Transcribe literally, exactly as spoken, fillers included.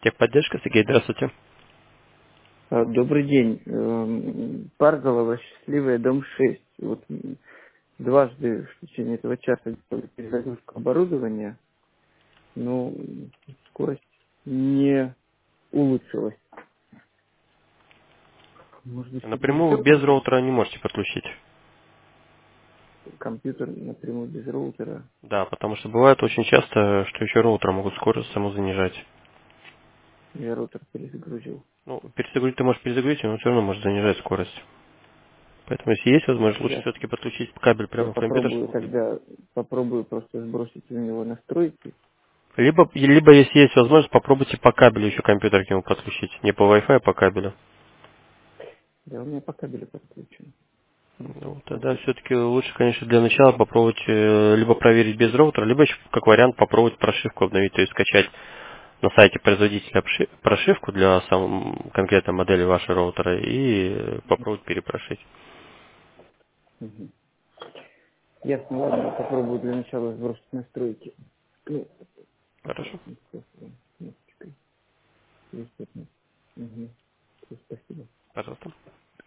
Техподдержка, Сергей, здравствуйте. А, Добрый день. Эм, Парголова, Счастливая, дом шесть. Вот м, дважды в течение этого часа делали перезагрузку оборудования, но м, скорость не улучшилась. Может быть, что-то Напрямую еще без происходит? роутера не можете подключить. Компьютер напрямую без роутера. Да, потому что бывает очень часто, что еще роутер могут скорость саму занижать. Я роутер перезагрузил. Ну, перезагрузить ты можешь перезагрузить, но он все равно может занижать скорость. Поэтому, если есть возможность, лучше Ясно. все-таки подключить кабель Я прямо в компьютер, попробую чтобы... тогда, попробую просто сбросить у него настройки. Либо, либо, если есть возможность, попробуйте по кабелю еще компьютер к нему подключить. Не по Wi-Fi, а по кабелю. Да, у меня по кабелю подключен. Ну, тогда Компьютер. все-таки лучше, конечно, для начала попробовать э, либо проверить без роутера, либо еще как вариант попробовать прошивку обновить, то есть скачать на сайте производителя обши- прошивку для сам, конкретной модели вашего роутера и э, попробовать перепрошить. Мгм. Ясно, ладно, попробую для начала сбросить настройки. Ну, Хорошо? аккуратным способом. Кнопочкой. Ресетнуть. Угу. Спасибо. Пожалуйста.